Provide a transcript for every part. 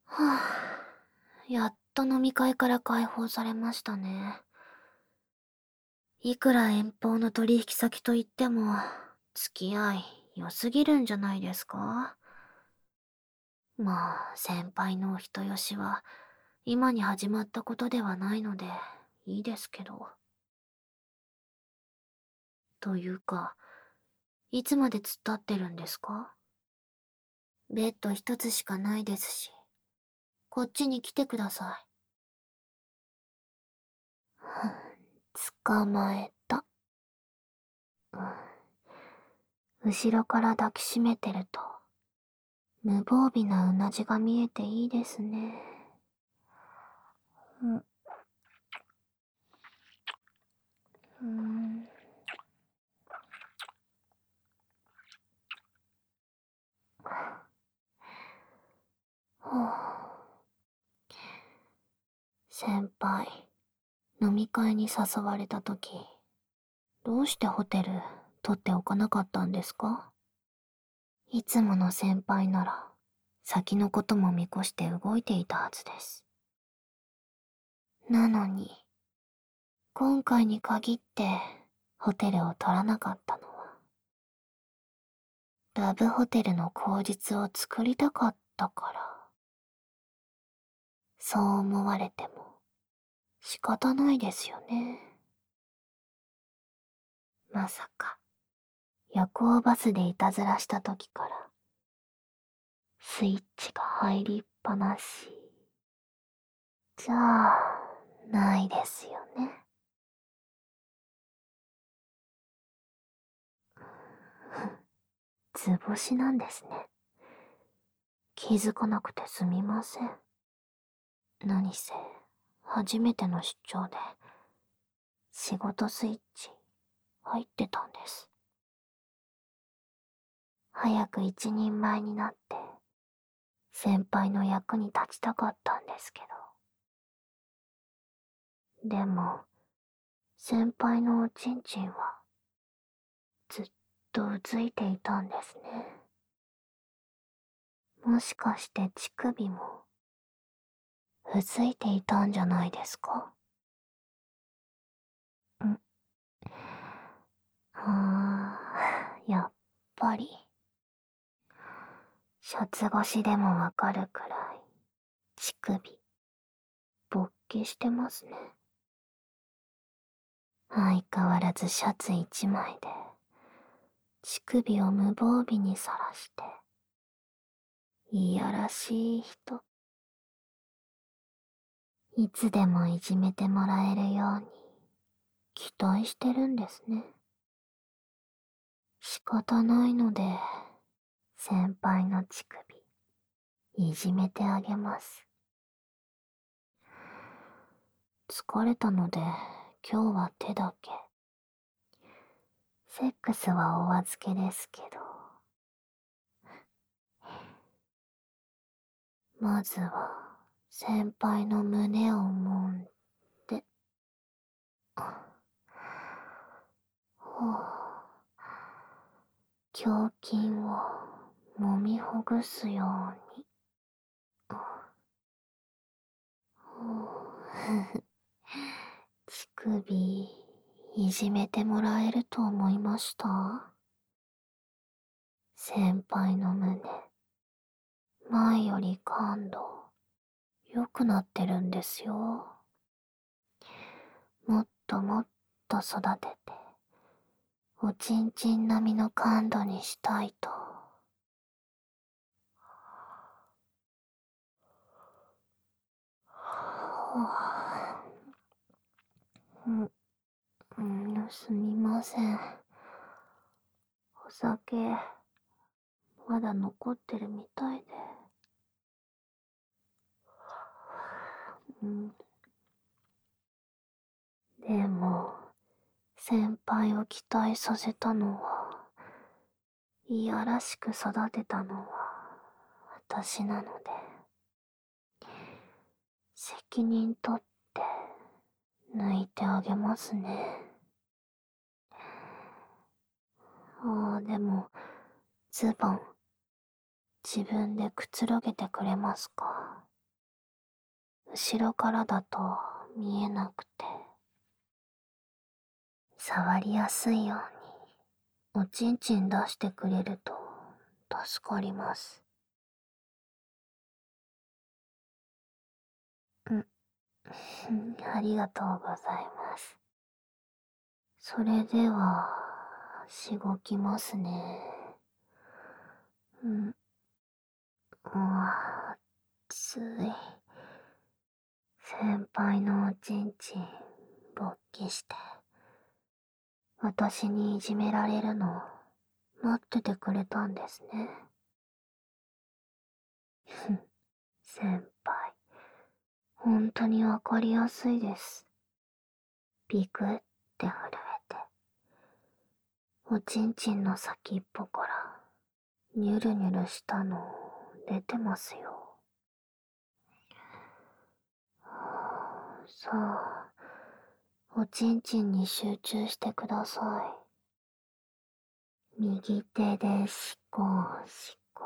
はあ、やっと飲み会から解放されましたね。いくら遠方の取引先といっても、付き合い良すぎるんじゃないですか？まあ、先輩のお人よしは、今に始まったことではないので、いいですけど。というか、いつまで突っ立ってるんですか？ベッド一つしかないですし、こっちに来てください。捕まえた。後ろから抱きしめてると、無防備なうなじが見えていいですね。うん、うん。先輩、飲み会に誘われた時、どうしてホテル取っておかなかったんですか？いつもの先輩なら、先のことも見越して動いていたはずです。なのに、今回に限ってホテルを取らなかったのは、ラブホテルの口実を作りたかったから。そう思われても仕方ないですよね。まさか、夜行バスでいたずらした時から、スイッチが入りっぱなし。じゃあ、ないですよね。図星なんですね。気づかなくてすみません。何せ、初めての出張で、仕事スイッチ入ってたんです。早く一人前になって、先輩の役に立ちたかったんですけど。でも、先輩のおちんちんは、ずっとうずいていたんですね。もしかして乳首も、うずいていたんじゃないですか？んやっぱり。シャツ越しでもわかるくらい、乳首、勃起してますね。相変わらずシャツ一枚で、乳首を無防備にさらして、いやらしい人。いつでもいじめてもらえるように、期待してるんですね。仕方ないので、先輩の乳首、いじめてあげます。疲れたので、今日は手だけ。セックスはお預けですけど。まずは、先輩の胸を揉んで。ほう。胸筋を揉みほぐすように。乳首、いじめてもらえると思いました？先輩の胸、前より感度、良くなってるんですよ。もっともっと育てて、おちんちん並みの感度にしたいと。すみません。お酒、まだ残ってるみたいで。うん、でも、先輩を期待させたのは、いやらしく育てたのは、私なので、責任取って抜いてあげますね。でも、ズボン、自分でくつろげてくれますか？ 後ろからだと見えなくて、触りやすいようにおちんちん出してくれると助かります。ありがとうございます。それでは、しごきますね。うん、熱い。先輩のおちんちん、勃起して、私にいじめられるの、待っててくれたんですね。先輩、本当にわかりやすいです。ピクって震えて、おちんちんの先っぽから、ニュルニュルしたの出てますよ。さあ、おちんちんに集中してください。右手でしこしこ、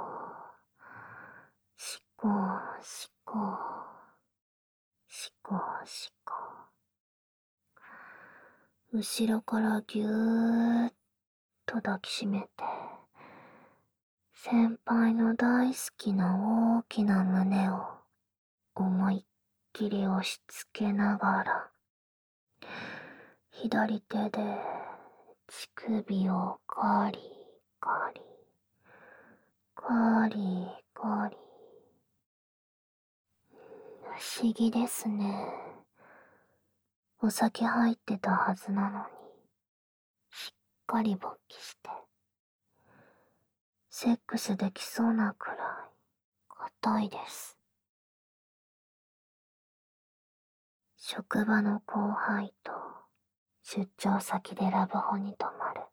しこしこ、しこしこ。後ろからぎゅーっと抱きしめて、先輩の大好きな大きな胸を思いっきり押し付けながら、左手で乳首をガリガリ、ガリガリ。不思議ですね。お酒入ってたはずなのに、しっかり勃起して、セックスできそうなくらい硬いです。職場の後輩と出張先でラブホに泊まる。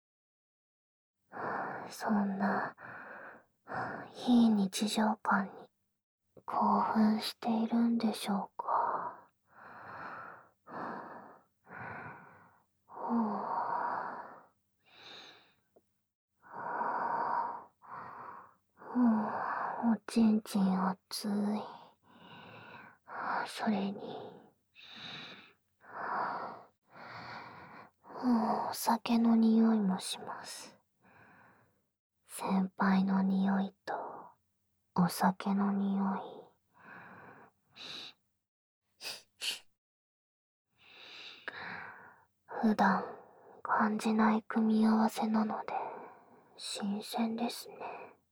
そんな非日常感に興奮しているんでしょうか。おちんちん熱い。それに、お酒の匂いもします。先輩の匂いとお酒の匂い。普段感じない組み合わせなので新鮮ですね。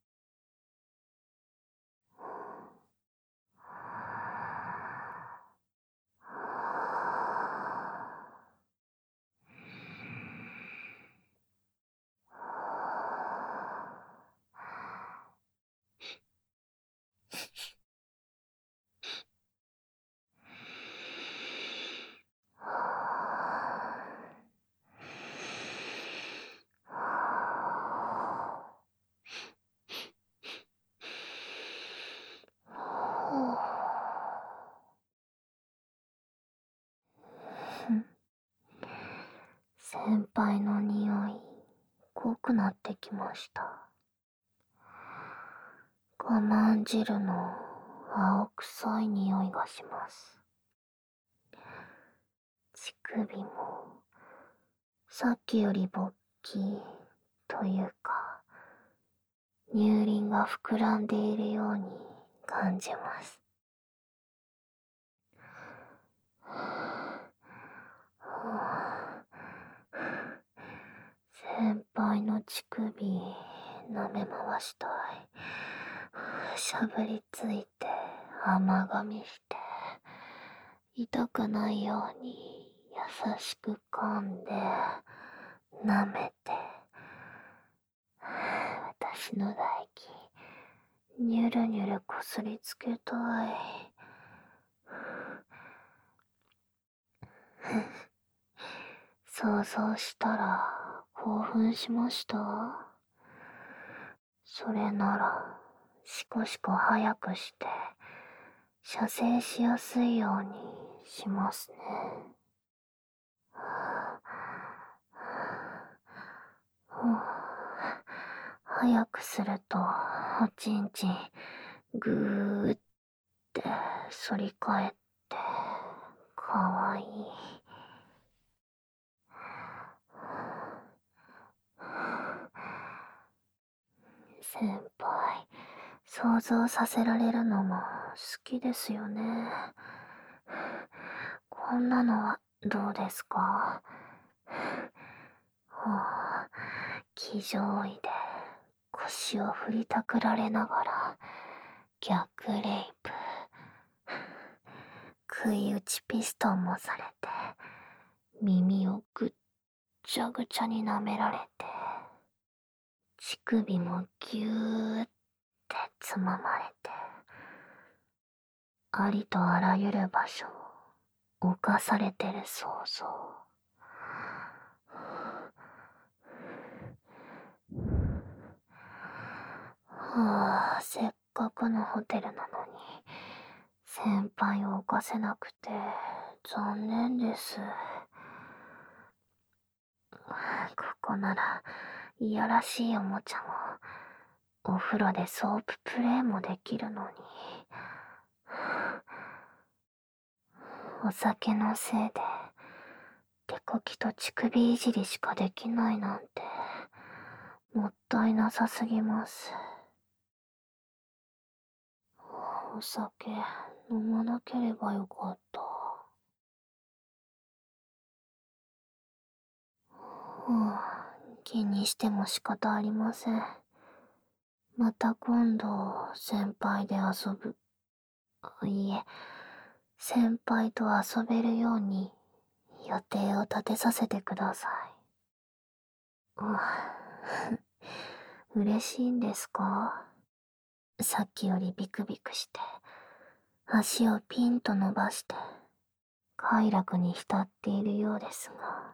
先輩の匂い濃くなってきました。我慢汁の青臭い匂いがします。乳首もさっきより勃起というか乳輪が膨らんでいるように感じます。先輩の乳首舐め回したい。しゃぶりついて甘噛みして痛くないように優しく噛んで舐めて、私の唾液ニュルニュルこすりつけたい。想像したら興奮しました。それならシコシコ早くして射精しやすいようにしますね。早くするとおちんちんぐーって反り返って、かわいい。先輩、想像させられるのも好きですよね。こんなのはどうですか？騎乗位で腰を振りたくられながら逆レイプ、食い打ちピストンもされて、耳をぐっちゃぐちゃに舐められて、乳首もぎゅーってつままれて、ありとあらゆる場所を侵されてる想像。せっかくのホテルなのに先輩を犯せなくて残念です。ここならいやらしいおもちゃもお風呂でソーププレイもできるのに、お酒のせいで手こきと乳首いじりしかできないなんてもったいなさすぎます。お酒飲まなければよかった。気にしても仕方ありません。また今度先輩で遊ぶ。いえ、先輩と遊べるように予定を立てさせてください。嬉しいんですか？さっきよりビクビクして足をピンと伸ばして快楽に浸っているようですが。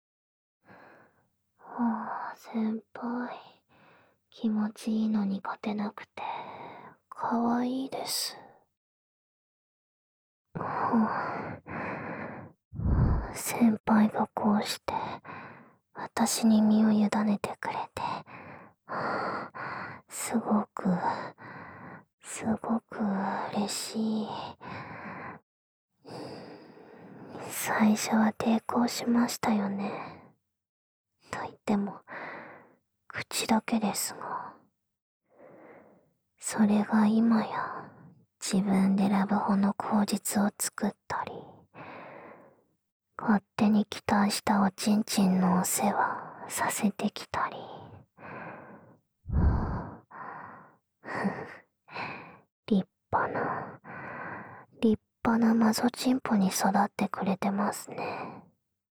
先輩、気持ちいいのに勝てなくてかわいいです。先輩がこうして私に身を委ねてくれて、すごく嬉しい。最初は抵抗しましたよね。と言っても口だけですが、それが今や自分でラブホの口実を作ったり、勝手に期待したおちんちんのお世話させてきたり。立派な、立派なマゾチンポに育ってくれてますね。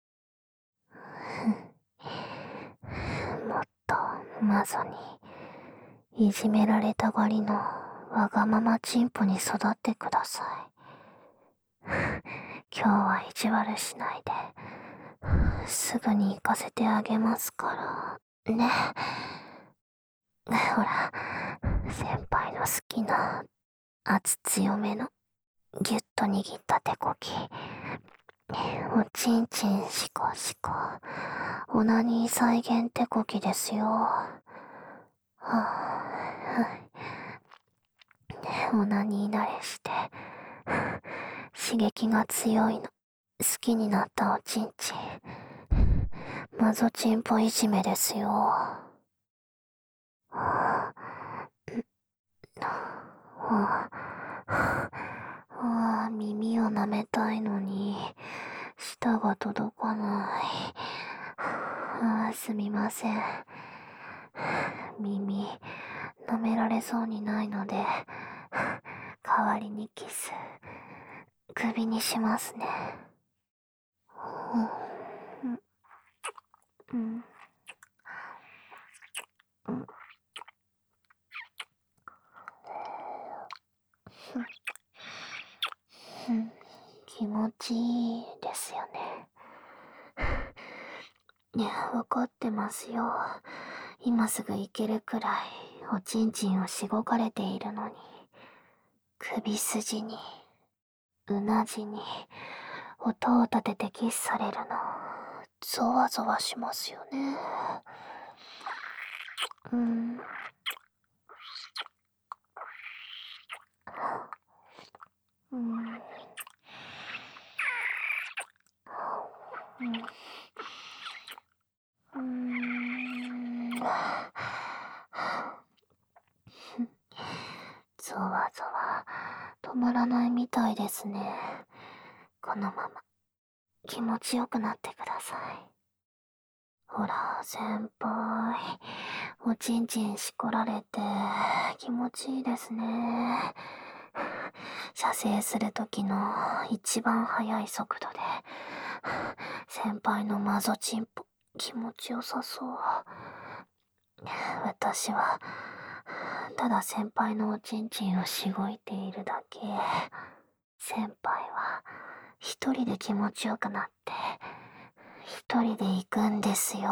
もっとマゾにいじめられたがりのわがままチンポに育ってください。今日は意地悪しないで、すぐに行かせてあげますからね。ほら、先輩の好きな圧強めのぎゅっと握った手こき、おちんちんシコシコ、オナニー再現手こきですよ。オナニー慣れして刺激が強いの好きになったおちんちん、マゾチンポいじめですよ。耳を舐めたいのに舌が届かない。すみません。耳舐められそうにないので代わりにキス首にしますね。気持ちいいですよね。わかってますよ。今すぐ行けるくらいおちんちんをしごかれているのに、首筋にうなじに音を立ててキスされるのゾワゾワしますよね。 うん。うん。ゾワゾワ止まらないみたいですね。このまま気持ちよくなってください。ほら、先輩。おちんちんしこられて気持ちいいですね。射精するときの一番速い速度で、先輩のマゾチンポ気持ちよさそう。私は、ただ先輩のおちんちんをしごいているだけ。先輩は、一人で気持ちよくなって、一人で行くんですよ。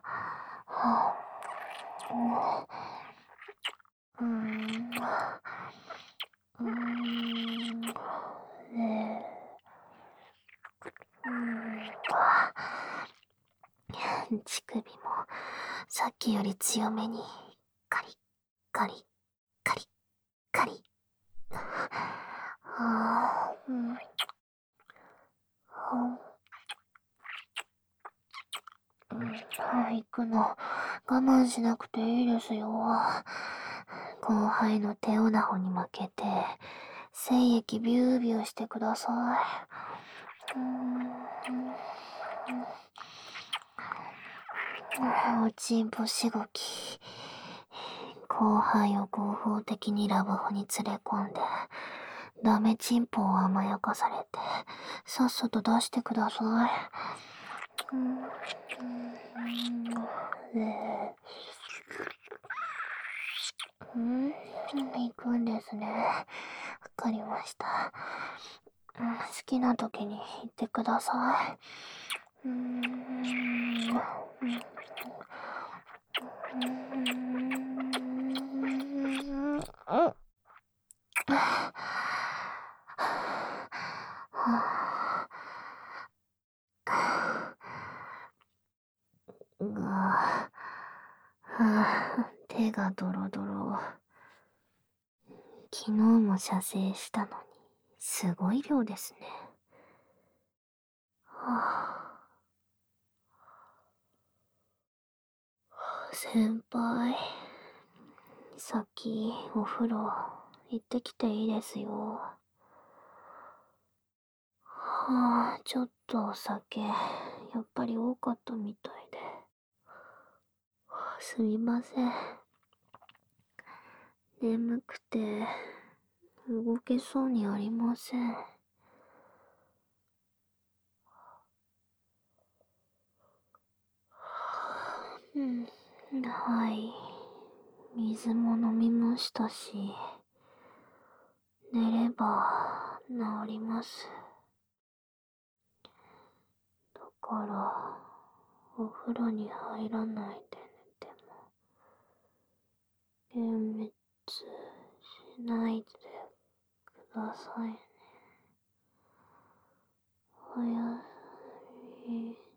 うーん。うーん。うーん。乳首もさっきより強めにカリッカリッカリッカリッ。あー、うん。うん、行くの我慢しなくていいですよ。後輩の手オナホに負けて精液ビュービューしてください。おちんぽしごき。後輩を合法的にラブホに連れ込んでダメチンポを甘やかされてさっさと出してください。行くんですね。わかりました。好きな時に言ってください。手がドロドロ。昨日も射精したのに、すごい量ですね。先輩、さっきお風呂行ってきていいですよ。ちょっとお酒、やっぱり多かったみたいで。すみません。眠くて、動けそうにありません。はい。水も飲みましたし、寝れば治ります。だから、お風呂に入らないで寝ても、幻滅しないでくださいね。おやすみ。